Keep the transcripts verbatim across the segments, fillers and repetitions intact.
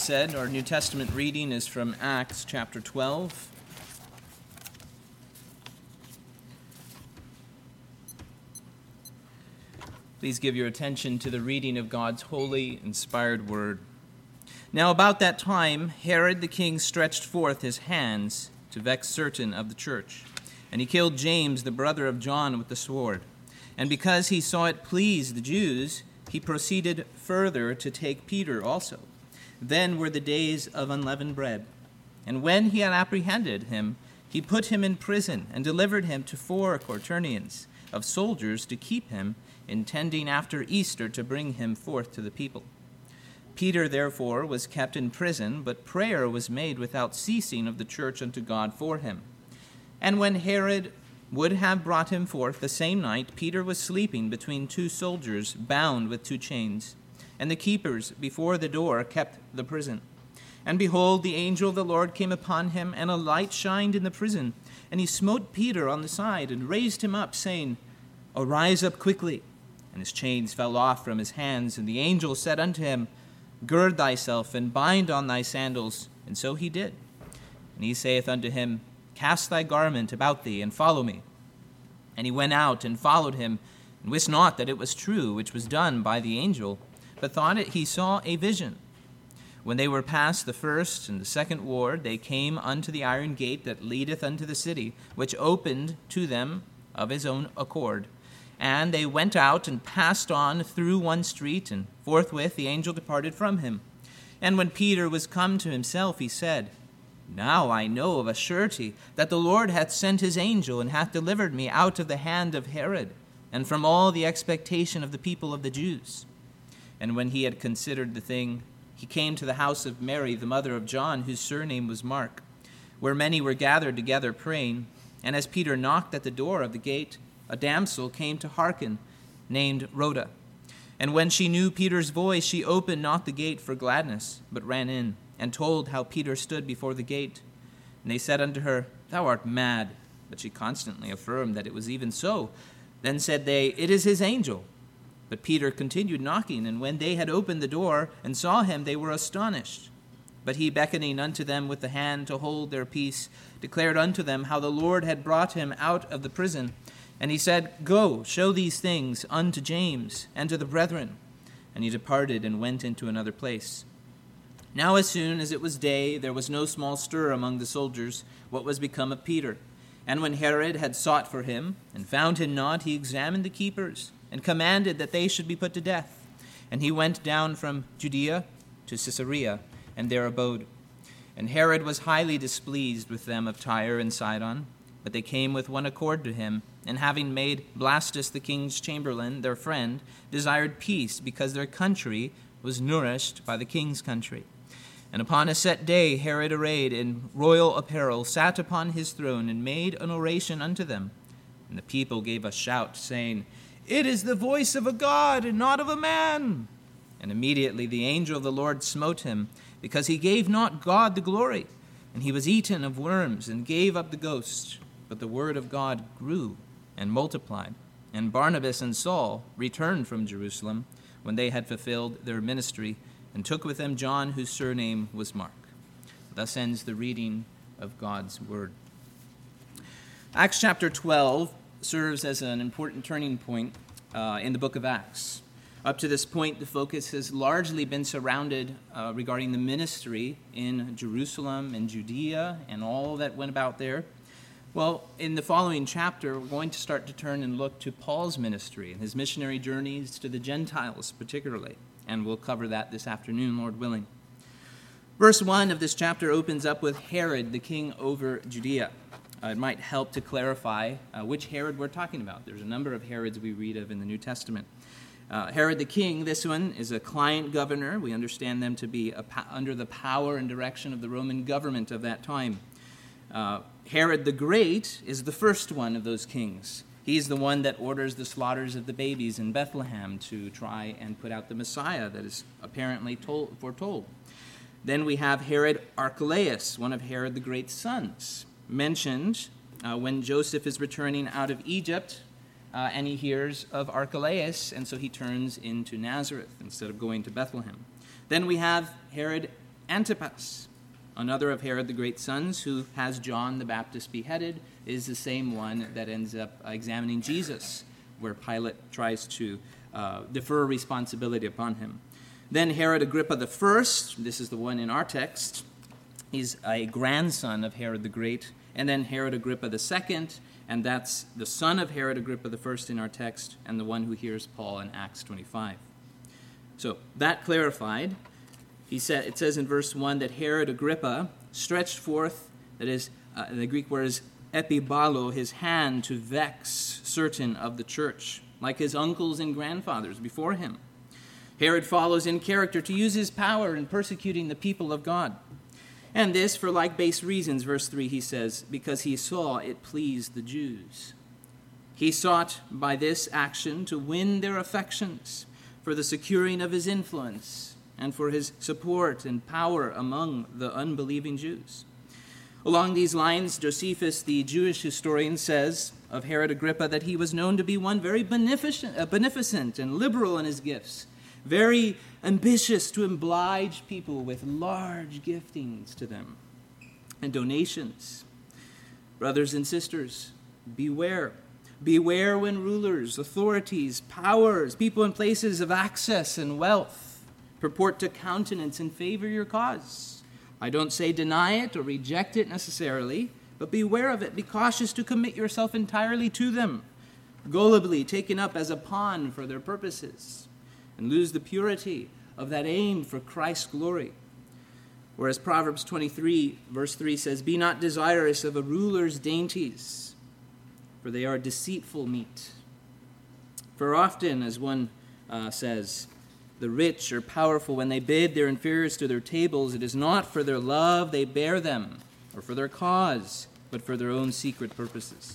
Said our New Testament reading is from Acts chapter twelve. Please give your attention to the reading of God's holy, inspired word. Now about that time, Herod the king stretched forth his hands to vex certain of the church, and he killed James, the brother of John, with the sword. And because he saw it please the Jews, he proceeded further to take Peter also. Then were the days of unleavened bread. And when he had apprehended him, he put him in prison and delivered him to four quaternions of soldiers to keep him, intending after Easter to bring him forth to the people. Peter therefore was kept in prison, but prayer was made without ceasing of the church unto God for him. And when Herod would have brought him forth the same night, Peter was sleeping between two soldiers, bound with two chains. And the keepers before the door kept the prison. And behold, the angel of the Lord came upon him, and a light shined in the prison. And he smote Peter on the side, and raised him up, saying, Arise up quickly. And his chains fell off from his hands. And the angel said unto him, Gird thyself, and bind on thy sandals. And so he did. And he saith unto him, Cast thy garment about thee, and follow me. And he went out, and followed him, and wist not that it was true, which was done by the angel, but thought it he saw a vision. When they were past the first and the second ward, they came unto the iron gate that leadeth unto the city, which opened to them of his own accord. And they went out and passed on through one street, and forthwith the angel departed from him. And when Peter was come to himself, he said, Now I know of a surety that the Lord hath sent his angel, and hath delivered me out of the hand of Herod, and from all the expectation of the people of the Jews. And when he had considered the thing, he came to the house of Mary, the mother of John, whose surname was Mark, where many were gathered together praying. And as Peter knocked at the door of the gate, a damsel came to hearken, named Rhoda. And when she knew Peter's voice, she opened not the gate for gladness, but ran in, and told how Peter stood before the gate. And they said unto her, Thou art mad. But she constantly affirmed that it was even so. Then said they, It is his angel. But Peter continued knocking, and when they had opened the door and saw him, they were astonished. But he, beckoning unto them with the hand to hold their peace, declared unto them how the Lord had brought him out of the prison. And he said, Go, show these things unto James and to the brethren. And he departed and went into another place. Now as soon as it was day, there was no small stir among the soldiers what was become of Peter. And when Herod had sought for him, and found him not, he examined the keepers, and commanded that they should be put to death. And he went down from Judea to Caesarea, and there abode. And Herod was highly displeased with them of Tyre and Sidon, but they came with one accord to him, and having made Blastus the king's chamberlain their friend, desired peace, because their country was nourished by the king's country. And upon a set day Herod, arrayed in royal apparel, sat upon his throne, and made an oration unto them. And the people gave a shout, saying, It is the voice of a God, and not of a man. And immediately the angel of the Lord smote him, because he gave not God the glory. And he was eaten of worms, and gave up the ghost. But the word of God grew and multiplied. And Barnabas and Saul returned from Jerusalem, when they had fulfilled their ministry, and took with them John, whose surname was Mark. Thus ends the reading of God's word. Acts chapter twelve serves as an important turning point uh, in the book of Acts. Up to this point, the focus has largely been surrounded uh, regarding the ministry in Jerusalem and Judea and all that went about there. Well, in the following chapter, we're going to start to turn and look to Paul's ministry and his missionary journeys to the Gentiles particularly, and we'll cover that this afternoon, Lord willing. Verse one of this chapter opens up with Herod, the king over Judea. Uh, it might help to clarify uh, which Herod we're talking about. There's a number of Herods we read of in the New Testament. Uh, Herod the king, this one, is a client governor. We understand them to be a po- under the power and direction of the Roman government of that time. Uh, Herod the Great is the first one of those kings. He's the one that orders the slaughters of the babies in Bethlehem to try and put out the Messiah that is apparently told, foretold. Then we have Herod Archelaus, one of Herod the Great's sons, mentioned uh, when Joseph is returning out of Egypt, uh, and he hears of Archelaus, and so he turns into Nazareth instead of going to Bethlehem. Then we have Herod Antipas, another of Herod the Great's sons, who has John the Baptist beheaded, is the same one that ends up examining Jesus, where Pilate tries to uh, defer responsibility upon him. Then Herod Agrippa the First, this is the one in our text, he's a grandson of Herod the Great, and then Herod Agrippa the Second, and that's the son of Herod Agrippa the First in our text, and the one who hears Paul in Acts twenty-five. So that clarified, he said, it says in verse one that Herod Agrippa stretched forth, that is, uh, the Greek word is epibalo, his hand to vex certain of the church, like his uncles and grandfathers before him. Herod follows in character to use his power in persecuting the people of God. And this for like base reasons, verse three, he says, because he saw it pleased the Jews. He sought by this action to win their affections for the securing of his influence and for his support and power among the unbelieving Jews. Along these lines, Josephus, the Jewish historian, says of Herod Agrippa that he was known to be one very beneficent, uh, beneficent and liberal in his gifts, very ambitious to oblige people with large giftings to them and donations. Brothers and sisters, beware. Beware when rulers, authorities, powers, people in places of access and wealth purport to countenance and favor your cause. I don't say deny it or reject it necessarily, but beware of it. Be cautious to commit yourself entirely to them, gullibly taken up as a pawn for their purposes, and lose the purity of that aim for Christ's glory. Whereas Proverbs twenty-three, verse three says, be not desirous of a ruler's dainties, for they are deceitful meat. For often, as one uh, says, the rich or powerful, when they bid their inferiors to their tables, it is not for their love they bear them, or for their cause, but for their own secret purposes.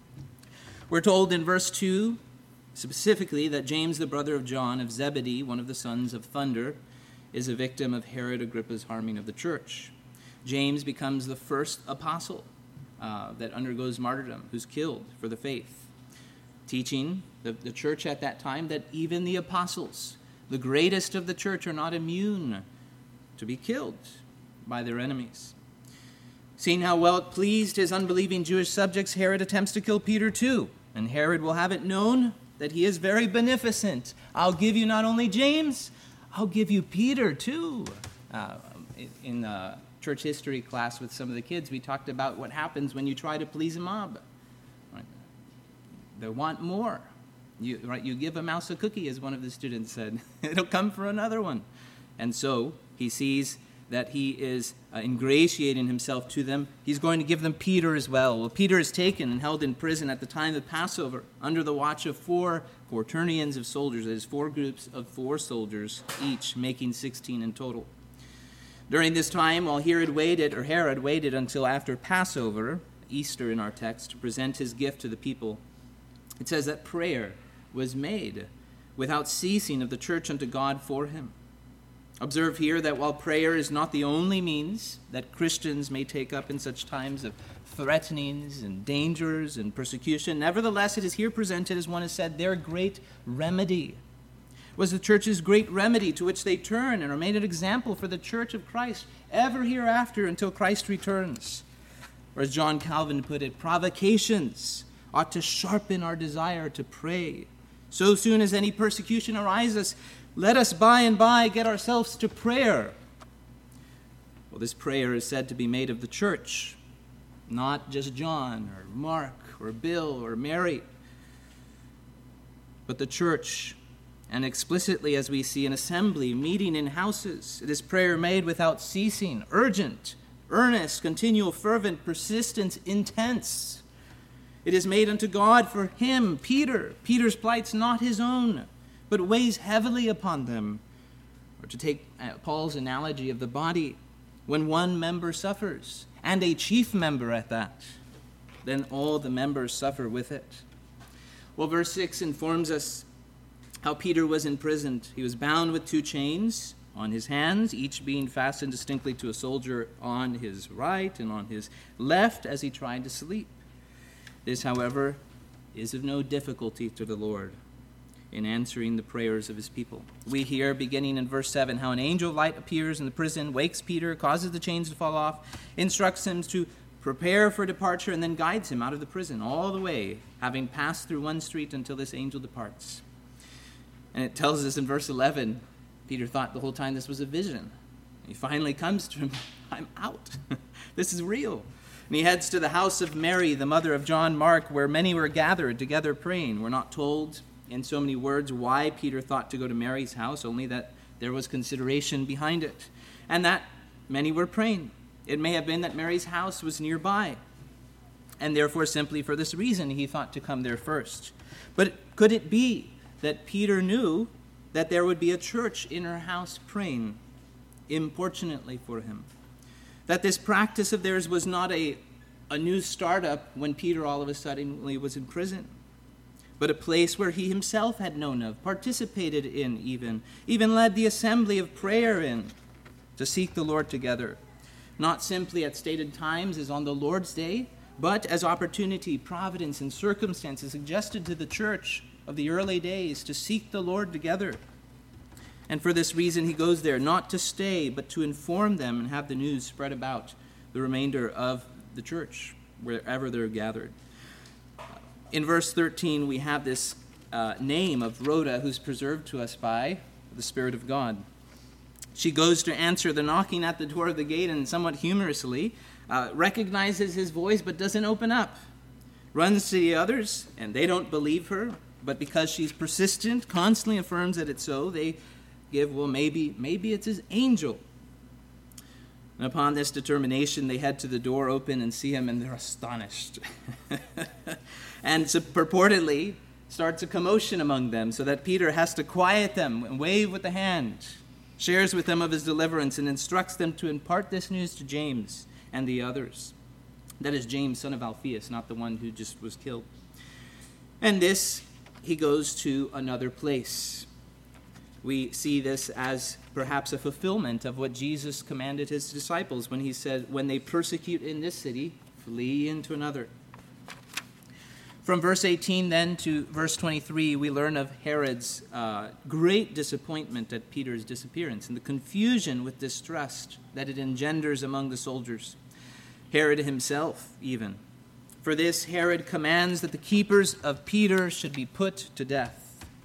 We're told in verse two, specifically, that James, the brother of John of Zebedee, one of the sons of thunder, is a victim of Herod Agrippa's harming of the church. James becomes the first apostle uh, that undergoes martyrdom, who's killed for the faith, teaching the, the church at that time that even the apostles, the greatest of the church, are not immune to be killed by their enemies. Seeing how well it pleased his unbelieving Jewish subjects, Herod attempts to kill Peter too, and Herod will have it known that he is very beneficent. I'll give you not only James, I'll give you Peter too. Uh, in the church history class with some of the kids, we talked about what happens when you try to please a mob. Right? They want more. You, right, you give a mouse a cookie, as one of the students said. It'll come for another one. And so he sees that he is uh, ingratiating himself to them. He's going to give them Peter as well. Well, Peter is taken and held in prison at the time of Passover under the watch of four quaternions of soldiers. That is, four groups of four soldiers, each making sixteen in total. During this time, while Herod waited, or Herod waited until after Passover, Easter in our text, to present his gift to the people, it says that prayer was made without ceasing of the church unto God for him. Observe here that while prayer is not the only means that Christians may take up in such times of threatenings and dangers and persecution, nevertheless it is here presented, as one has said, their great remedy. It was the church's great remedy to which they turn and are made an example for the church of Christ ever hereafter until Christ returns. Or as John Calvin put it, provocations ought to sharpen our desire to pray. So soon as any persecution arises, let us by and by get ourselves to prayer. Well, this prayer is said to be made of the church, not just John or Mark or Bill or Mary, but the church, and explicitly, as we see, an assembly meeting in houses. It is prayer made without ceasing, urgent, earnest, continual, fervent, persistent, intense. It is made unto God for him, Peter. Peter's plight's not his own, but weighs heavily upon them. Or to take Paul's analogy of the body, when one member suffers, and a chief member at that, then all the members suffer with it. Well, verse six informs us how Peter was imprisoned. He was bound with two chains on his hands, each being fastened distinctly to a soldier on his right and on his left as he tried to sleep. This, however, is of no difficulty to the Lord. in answering the prayers of his people. We hear, beginning in verse seven, how an angel of light appears in the prison, wakes Peter, causes the chains to fall off, instructs him to prepare for departure, and then guides him out of the prison all the way, having passed through one street until this angel departs. And it tells us in verse eleven, Peter thought the whole time this was a vision. He finally comes to him, I'm out. This is real. And he heads to the house of Mary, the mother of John Mark, where many were gathered together praying. We're not told in so many words why Peter thought to go to Mary's house, only that there was consideration behind it, and that many were praying. It may have been that Mary's house was nearby, and therefore simply for this reason he thought to come there first. But could it be that Peter knew that there would be a church in her house praying importunately for him? That this practice of theirs was not a, a new startup when Peter all of a sudden was in prison, but a place where he himself had known of, participated in even, even led the assembly of prayer in, to seek the Lord together, not simply at stated times as on the Lord's Day, but as opportunity, providence, and circumstances suggested to the church of the early days to seek the Lord together. And for this reason he goes there, not to stay, but to inform them and have the news spread about the remainder of the church, wherever they're gathered. In verse thirteen, we have this uh, name of Rhoda, who's preserved to us by the Spirit of God. She goes to answer the knocking at the door of the gate, and somewhat humorously uh, recognizes his voice but doesn't open up. Runs to the others, and they don't believe her, but because she's persistent, constantly affirms that it's so, they give, well, maybe, maybe it's his angel. And upon this determination, they head to the door open and see him, and they're astonished. And so purportedly starts a commotion among them, so that Peter has to quiet them and wave with the hand, shares with them of his deliverance, and instructs them to impart this news to James and the others. That is James, son of Alphaeus, not the one who just was killed. And this, he goes to another place. We see this as perhaps a fulfillment of what Jesus commanded his disciples when he said, when they persecute in this city, flee into another. From verse eighteen then to verse twenty-three, we learn of Herod's uh, great disappointment at Peter's disappearance and the confusion with distrust that it engenders among the soldiers. Herod himself, even. For this, Herod commands that the keepers of Peter should be put to death.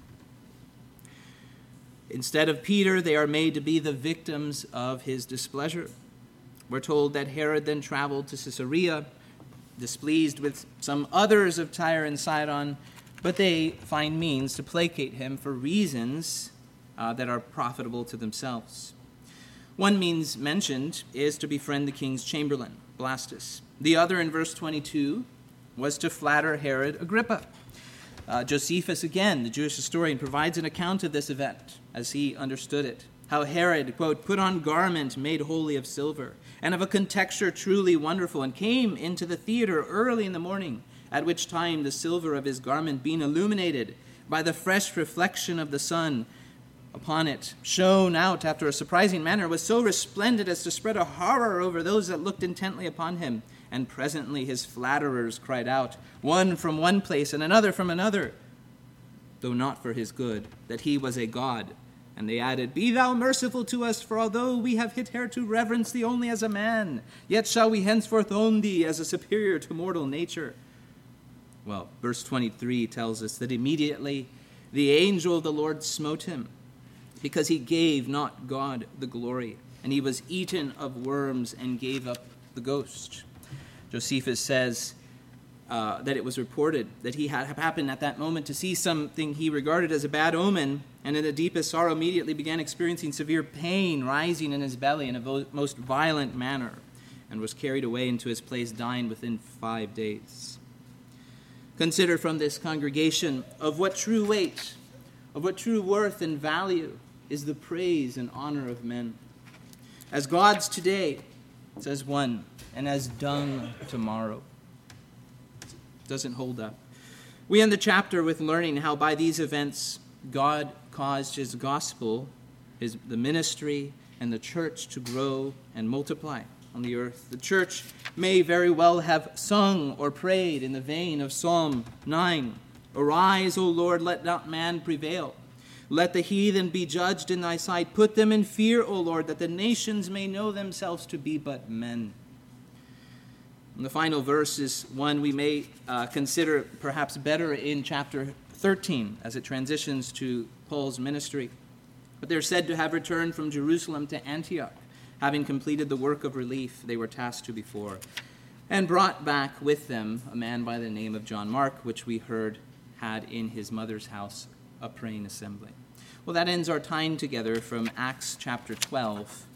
Instead of Peter, they are made to be the victims of his displeasure. We're told that Herod then traveled to Caesarea, displeased with some others of Tyre and Sidon, but they find means to placate him for reasons uh, that are profitable to themselves. One means mentioned is to befriend the king's chamberlain, Blastus. The other, in verse twenty-two, was to flatter Herod Agrippa. Uh, Josephus, again, the Jewish historian, provides an account of this event as he understood it. How Herod, quote, put on garment made wholly of silver, and of a contexture truly wonderful, and came into the theater early in the morning, at which time the silver of his garment, being illuminated by the fresh reflection of the sun upon it, shone out after a surprising manner, was so resplendent as to spread a horror over those that looked intently upon him. And presently his flatterers cried out, one from one place and another from another, though not for his good, that he was a god. And they added, be thou merciful to us, for although we have hitherto reverenced thee only as a man, yet shall we henceforth own thee as a superior to mortal nature. Well, verse twenty-three tells us that immediately the angel of the Lord smote him, because he gave not God the glory, and he was eaten of worms and gave up the ghost. Josephus says uh, that it was reported that he had happened at that moment to see something he regarded as a bad omen, and in the deepest sorrow immediately began experiencing severe pain rising in his belly in a vo- most violent manner, and was carried away into his place, dying within five days. Consider from this congregation of what true weight, of what true worth and value is the praise and honor of men. As gods today, says one, and as dung tomorrow. Doesn't hold up. We end the chapter with learning how by these events God caused his gospel, his the ministry, and the church to grow and multiply on the earth. The church may very well have sung or prayed in the vein of Psalm nine. Arise, O Lord, let not man prevail. Let the heathen be judged in thy sight. Put them in fear, O Lord, that the nations may know themselves to be but men. And the final verse is one we may uh, consider perhaps better in chapter thirteen as it transitions to Paul's ministry. But they're said to have returned from Jerusalem to Antioch, having completed the work of relief they were tasked to before, and brought back with them a man by the name of John Mark, which we heard had in his mother's house a praying assembly. Well, that ends our time together from Acts chapter twelve.